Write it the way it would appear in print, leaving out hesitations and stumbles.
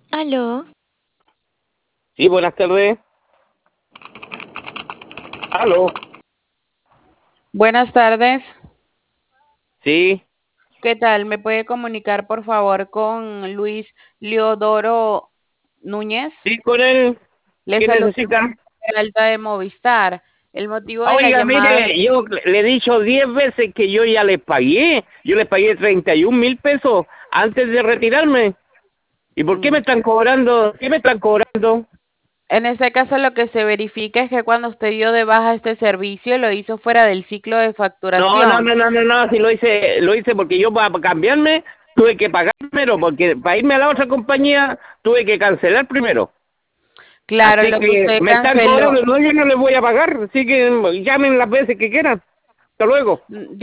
Aló, Sí, buenas tardes. Aló. Buenas tardes. Sí, ¿Qué tal? ¿Me puede comunicar, por favor, con Luis Leodoro Núñez? sí, con él. Le ¿Qué saluda necesita? Alta de Movistar. El motivo de la Oiga, llamada, mire, yo le he dicho 10 veces que yo ya le pagué. Yo le pagué 31.000 pesos antes de retirarme. ¿Y por qué me mm, están cobrando? ¿Qué me están cobrando? en este caso lo que se verifica es que cuando usted dio de baja este servicio lo hizo fuera del ciclo de No, no, facturación. no, no, no, no. Si lo hice porque yo para cambiarme tuve que pagar primero, porque para irme a la otra compañía tuve que cancelar primero. Claro, Así lo que que usted me están canceló. cobrando, no, yo no les voy a pagar. Así que llamen las veces que quieran. Hasta luego.